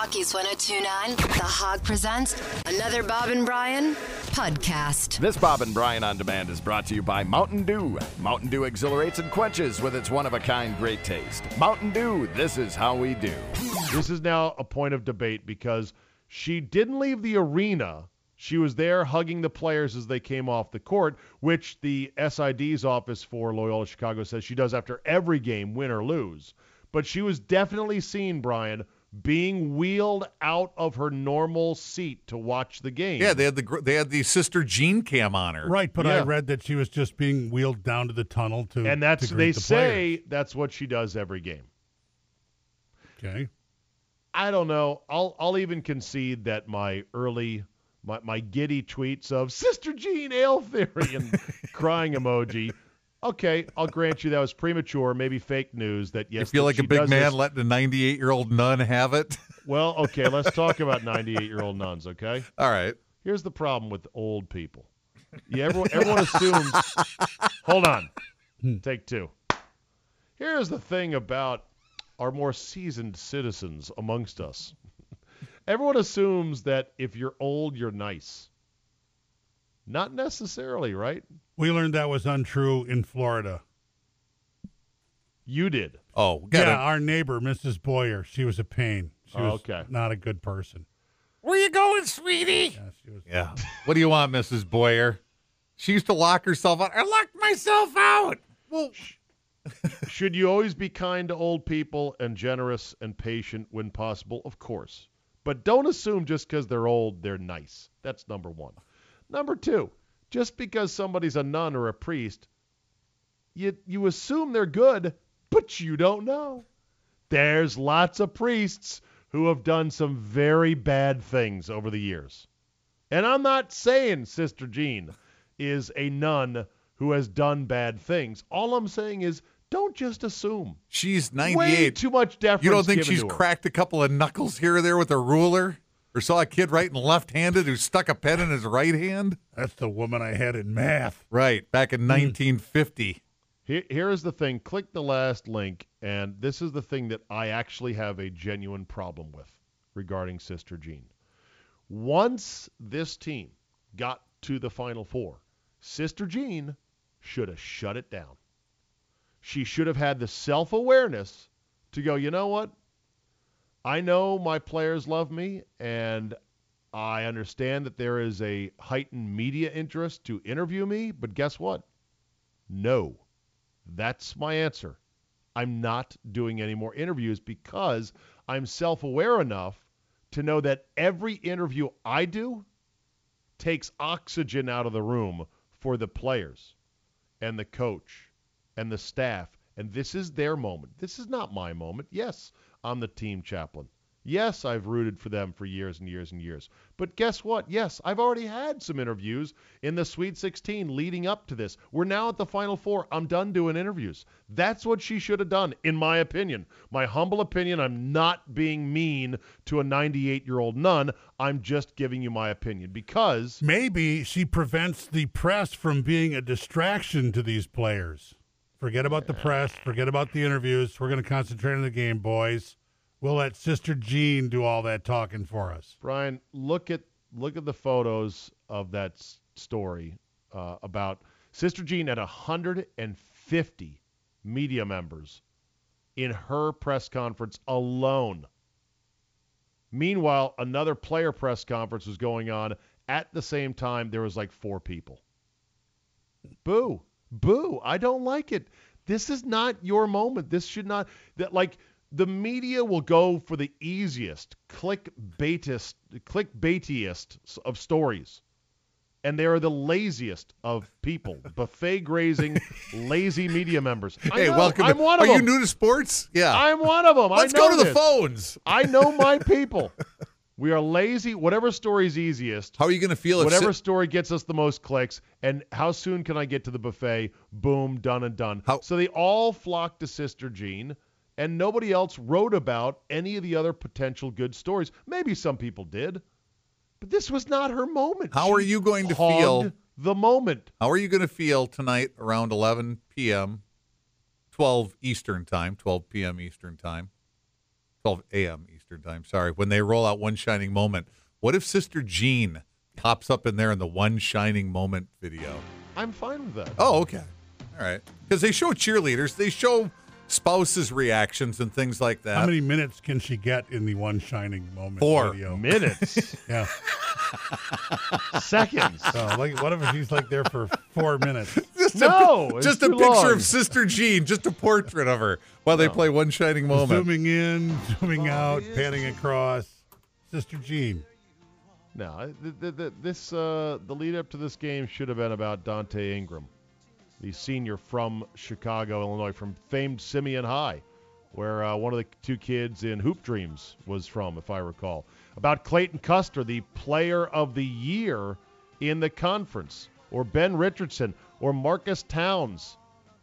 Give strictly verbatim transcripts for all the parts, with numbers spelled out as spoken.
Rockies one oh two point nine, The Hog presents another Bob and Brian podcast. This Bob and Brian On Demand is brought to you by Mountain Dew. Mountain Dew exhilarates and quenches with its one-of-a-kind great taste. Mountain Dew, this is how we do. This is now a point of debate because she didn't leave the arena. She was there hugging the players as they came off the court, which the S I D's office for Loyola Chicago says she does after every game, win or lose. But she was definitely seen, Brian, being wheeled out of her normal seat to watch the game. Yeah, they had the they had the Sister Jean cam on her. Right, but Yeah. I read that she was just being wheeled down to the tunnel to And that's to greet they the say players. that's what she does every game. Okay. I don't know. I'll I'll even concede that my early my, my giddy tweets of Sister Jean Ale Theory and crying emoji. Okay, I'll grant you that was premature, maybe fake news. That yes, You feel that like she a big does man this. letting a ninety-eight-year-old nun have it? Well, okay, let's talk about ninety-eight-year-old nuns. Okay, All right. here's the problem with old people. Yeah, everyone, everyone assumes. Hold on, take two. Here's the thing about our more seasoned citizens amongst us. Everyone assumes that if you're old, you're nice. Not necessarily, right? We learned that was untrue in Florida. You did. Oh, got Yeah, it. our neighbor, Missus Boyer, she was a pain. She Oh, was okay. not a good person. Where you going, sweetie? Yeah, she was. Yeah. What do you want, Missus Boyer? She used to lock herself out. I locked myself out. Well, Should you always be kind to old people and generous and patient when possible? Of course. But don't assume just because they're old, they're nice. That's number one. Number two, just because somebody's a nun or a priest, you, you assume they're good, but you don't know. There's lots of priests who have done some very bad things over the years. And I'm not saying Sister Jean is a nun who has done bad things. All I'm saying is don't just assume. she's Way ninety-eight. too much deference You don't think given she's to her. cracked a couple of knuckles here or there with a ruler? Or saw a kid writing left-handed who stuck a pen in his right hand? That's the woman I had in math. Right, back in nineteen fifty. Here, here is the thing. Click the last link, and this is the thing that I actually have a genuine problem with regarding Sister Jean. Once this team got to the Final Four, Sister Jean should have shut it down. She should have had the self-awareness to go, you know what? I know my players love me, and I understand that there is a heightened media interest to interview me, but guess what? No. That's my answer. I'm not doing any more interviews because I'm self-aware enough to know that every interview I do takes oxygen out of the room for the players and the coach and the staff. And this is their moment. This is not my moment. Yes, I'm the team chaplain. Yes, I've rooted for them for years and years and years. But guess what? Yes, I've already had some interviews in the Sweet sixteen leading up to this. We're now at the Final Four. I'm done doing interviews. That's what she should have done, in my opinion. My humble opinion, I'm not being mean to a ninety-eight-year-old nun. I'm just giving you my opinion because Maybe she prevents the press from being a distraction to these players. Forget about the press. Forget about the interviews. We're going to concentrate on the game, boys. We'll let Sister Jean do all that talking for us. Brian, look at look at the photos of that s- story uh, about Sister Jean at one hundred fifty media members in her press conference alone. Meanwhile, another player press conference was going on at the same time. There was like four people. Boo. Boo. I don't like it. This is not your moment. This should not that like the media will go for the easiest, clickbaitist, clickbaitiest of stories. And they are the laziest of people. Buffet grazing, lazy media members. I Hey, know, welcome. I'm to, one are of you them. new to sports? Yeah. I'm one of them. Let's I know go to this. the phones. I know my people. We are lazy. Whatever story's easiest. How are you going to feel if Whatever Si- story gets us the most clicks, and how soon can I get to the buffet? Boom, done and done. How- So they all flocked to Sister Jean, and nobody else wrote about any of the other potential good stories. Maybe some people did, but this was not her moment. How She are you going to hogged feel- the moment? How are you going to feel tonight around eleven p.m., twelve Eastern time, twelve p.m. Eastern time, twelve a.m. Eastern Eastern time. Sorry. When they roll out One Shining Moment, what if Sister Jean pops up in there in the One Shining Moment video? I'm fine with that. Oh, okay. All right. Because they show cheerleaders, they show spouses' reactions and things like that. How many minutes can she get in the One Shining Moment Four video? Minutes. Yeah. Seconds. So, like, what if she's like there for four minutes? Just No, a, it's just a too picture long. of Sister Jean, just a portrait of her while they play One Shining Moment. Zooming in, zooming out, panning across. Sister Jean. No, th- th- th- this uh, the lead up to this game should have been about Dante Ingram, the senior from Chicago, Illinois, from famed Simeon High, where uh, one of the two kids in Hoop Dreams was from, if I recall. About Clayton Custer, the player of the year in the conference, or Ben Richardson, or Marcus Towns.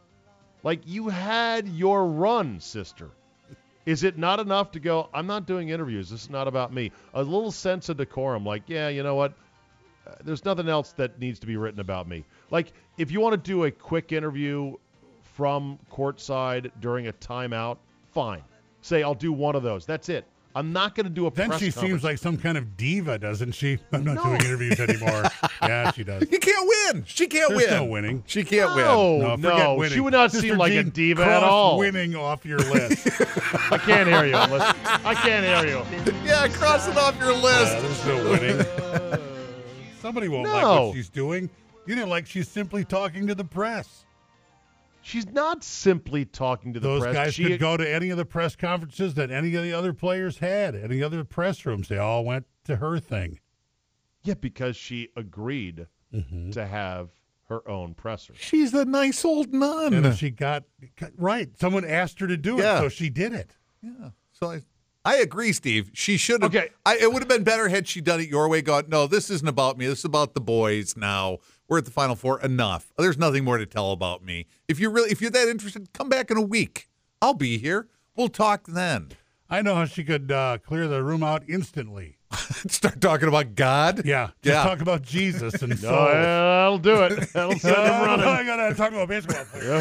Like, you had your run, sister. Is it not enough to go, I'm not doing interviews, this is not about me? A little sense of decorum, like, yeah, you know what? Uh, there's nothing else that needs to be written about me. Like, if you want to do a quick interview from courtside during a timeout, fine. Say, I'll do one of those. That's it. I'm not going to do a Then press she conference. seems like some kind of diva, doesn't she? I'm not No. doing interviews anymore. Yeah, she does. You can't win. She can't There's win. no winning. She can't No, win. No, no, forget winning. she would not Sister seem like a Jean, diva cross at all. winning off your list. I can't hear you. Listen. I can't hear you. Yeah, cross it off your list. Yeah, there's no winning. Somebody won't like No. what she's doing. You didn't like she's simply talking to the press. She's not simply talking to the Those press. guys She- could go to any of the press conferences that any of the other players had, any other press rooms. They all went to her thing. Yeah, because she agreed Mm-hmm. to have her own presser. She's a nice old nun. And she got, right. Someone asked her to do it, Yeah. so she did it. Yeah. So I, I agree, Steve. She should have. Okay. I, it would have been better had she done it your way. Gone. No, this isn't about me. This is about the boys. Now we're at the Final Four. Enough. There's nothing more to tell about me. If you're really, if you're that interested, come back in a week. I'll be here. We'll talk then. I know how she could uh, clear the room out instantly. Start talking about God. Yeah. Just Yeah. talk about Jesus and No, soul. that'll do it. That'll send him Oh, running. I got to talk about basketball.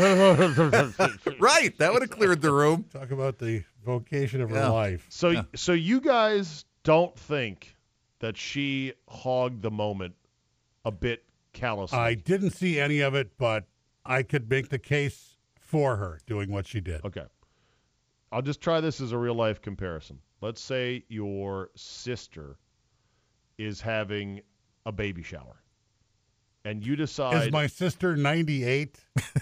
Right. That would have cleared the room. Talk about the vocation of her Yeah. life. So, Yeah. so you guys don't think that she hogged the moment a bit callously? I didn't see any of it, but I could make the case for her doing what she did. Okay. I'll just try this as a real life comparison. Let's say your sister is having a baby shower, and you decide. Is my sister ninety-eight?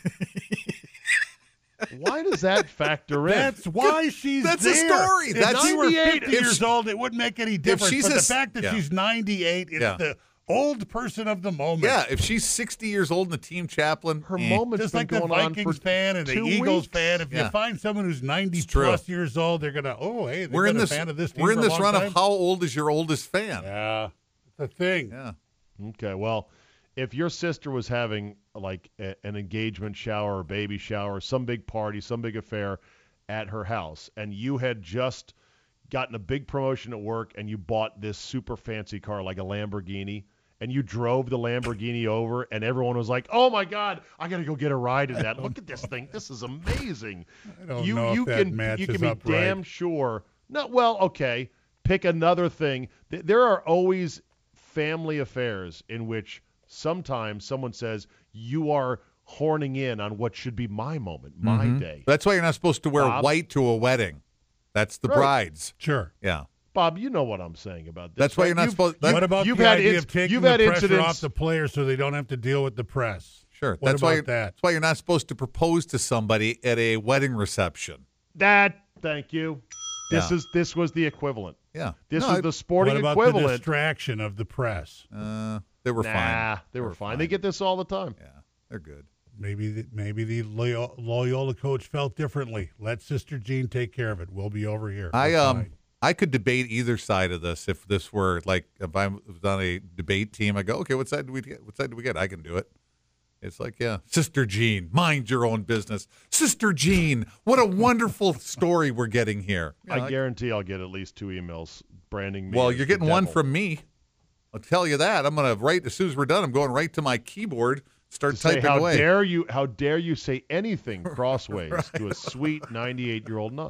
Why does that factor in? That's why she's That's a there. story. If That's- she were ninety-eight. fifty If years she- old, it wouldn't make any difference. she's But a the s- fact that yeah. she's ninety-eight, it's Yeah. the old person of the moment. Yeah. If she's sixty years old and the team chaplain, Her eh. moment's Just been like the going on Vikings for fan and the two Eagles weeks. fan. If Yeah. you find someone who's ninety It's true. plus years old, they're gonna, oh, hey, they've we're been in a this. fan of this team We're in for a this long run time. of how old is your oldest fan? Yeah, it's a thing. Yeah. Okay, well, if your sister was having like a, an engagement shower or baby shower, some big party, some big affair at her house, and you had just gotten a big promotion at work and you bought this super fancy car like a Lamborghini, and you drove the Lamborghini over, and everyone was like, "Oh my God, I got to go get a ride in that. Look at this thing. This is amazing." I don't you know you if that can you matches can be up right. damn sure. No, well, okay. Pick another thing. Th- There are always family affairs in which sometimes someone says, "You are horning in on what should be my moment, my day." That's why you're not supposed to wear Bob? white to a wedding. That's the Right. bride's. Sure. Yeah. Bob, you know what I'm saying about this. That's why right? you're not You've- supposed- you- What about you've the had idea inc- of taking you've the had pressure incidents. off the players so they don't have to deal with the press? Sure. What that's about why you're, that? That's why you're not supposed to propose to somebody at a wedding reception. That, thank you. This Yeah. is this was the equivalent. Yeah. This No, was I- the sporting What about the equivalent. distraction of the press? Uh, they were nah, fine. they were fine. They get this all the time. Yeah, they're good. Maybe the, maybe the Loyo- Loyola coach felt differently. Let Sister Jean take care of it. We'll be over here. I We're um fine. I could debate either side of this if this were like if I was on a debate team. I go, okay, what side do we get? What side do we get? I can do it. It's like, yeah, Sister Jean, mind your own business. Sister Jean, what a wonderful story we're getting here. You know, I guarantee I'll get at least two emails branding me. well, as you're the getting one devil. from me. I'll tell you that. I'm gonna write as soon as we're done. I'm going right to my keyboard, start To say, typing how away. dare you? How dare you say anything crossways to a sweet ninety-eight-year-old nun?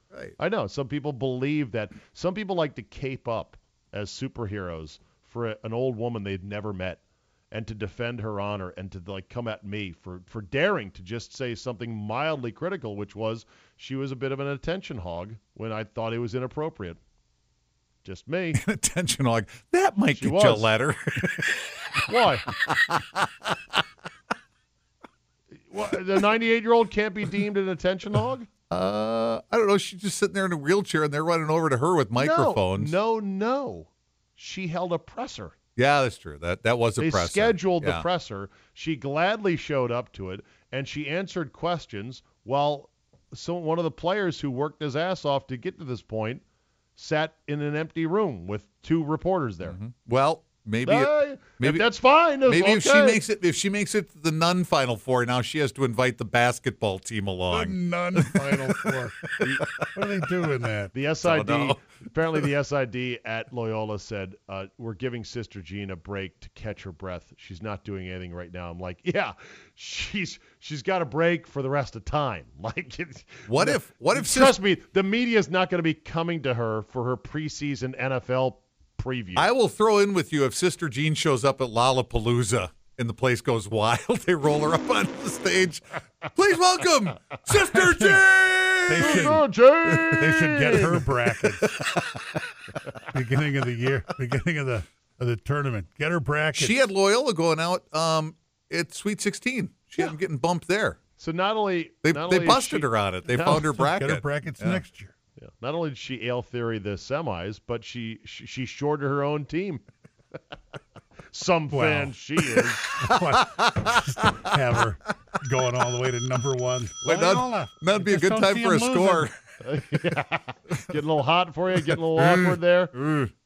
Right. I know. Some people believe that. Some people like to cape up as superheroes for a, an old woman they'd never met and to defend her honor and to like come at me for, for daring to just say something mildly critical, which was she was a bit of an attention hog when I thought it was inappropriate. Just me. Attention hog. That might She get you a was. letter. Why? What, the ninety-eight-year-old can't be deemed an attention hog? Uh, I don't know. She's just sitting there in a wheelchair, and they're running over to her with microphones. No, no, no. She held a presser. Yeah, that's true. That that was a They presser. scheduled Yeah. the presser. She gladly showed up to it, and she answered questions while so one of the players who worked his ass off to get to this point sat in an empty room with two reporters there. Mm-hmm. Well, maybe it- Hey, maybe if that's fine. That's maybe if she okay. makes it if she makes it to the nun Final Four, now she has to invite the basketball team The along. nun Final Four. What are they doing that? The S I D, Don't know. apparently the S I D at Loyola said, uh, we're giving Sister Jean a break to catch her breath. She's not doing anything right now. I'm like, yeah, she's she's got a break for the rest of time. Like, it's, What if what if trust me, the media's not going to be coming to her for her preseason N F L preview. I will throw in with you if Sister Jean shows up at Lollapalooza and the place goes wild. They roll her up on the stage. Please welcome Sister Jean. They should, Sister Jean! they should get her brackets. Beginning of the year, beginning of the of the tournament. Get her brackets. She had Loyola going out um, at Sweet sixteen. She had them getting bumped there. So not only They not they only is busted she- her on it. They No. found her Get bracket. her brackets Yeah. next year. Yeah. Not only did she ale theory the semis, but she she, she shorted her own team. Some Well. fan she is. What? Just have her going all the way to number one. Wait, Loyola. that'd, that'd be a Just good don't time see for a 'em losing. score. Getting a little hot for you, getting a little awkward there.